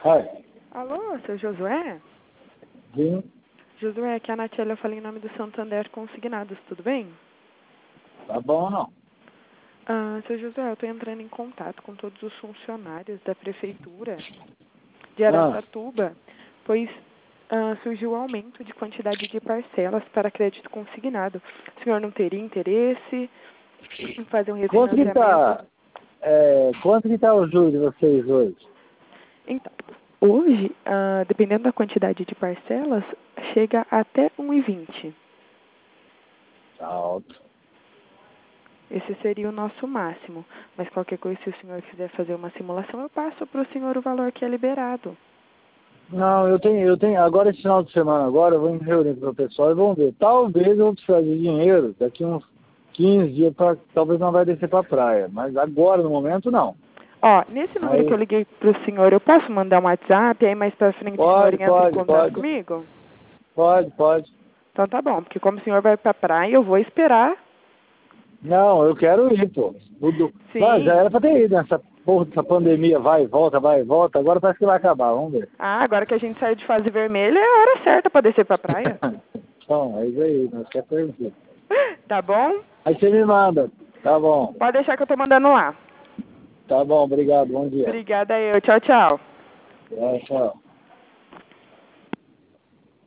Ai, Alô, seu Josué? sim, Josué, aqui é a Natiela, eu falei em nome do Santander Consignados, tudo bem? tá bom ou não? Seu Josué, eu estou entrando em contato com todos os funcionários da Prefeitura de Ah, Araçatuba, pois surgiu aumento de quantidade de parcelas para crédito consignado. O senhor não teria interesse em fazer um quanto que refinanciamento? tá, quanto que tá o juros de vocês hoje? Então, hoje, dependendo da quantidade de parcelas, chega até 1,20. Tá alto. Esse seria o nosso máximo. Mas qualquer coisa, se o senhor quiser fazer uma simulação, eu passo para o senhor o valor que é liberado. Não, eu tenho, agora esse final de semana agora, eu vou me reunir com o pessoal e vamos ver. Talvez eu precisar de dinheiro daqui uns 15 dias, talvez não vai descer pra praia, mas agora, no momento, não. Ó, nesse número que eu Aí, liguei para o senhor, eu posso mandar um WhatsApp, aí mais para frente o senhor pode, entra em pode, contato pode, comigo? pode. Então tá bom, porque como o senhor vai para a praia, eu vou esperar. Não, eu quero ir, pô. Mas já Sim. era pra ter ido nessa porra dessa pandemia, vai e volta, agora parece que vai acabar, vamos ver. Agora que a gente saiu de fase vermelha, é a hora certa para descer para a praia. Então, é isso aí, nós queremos conhecer. Tá bom? Aí você me manda. Tá bom. Pode deixar que eu tô mandando lá. Tá bom, obrigado, bom dia. Obrigada eu. Tchau, tchau. Tchau, tchau.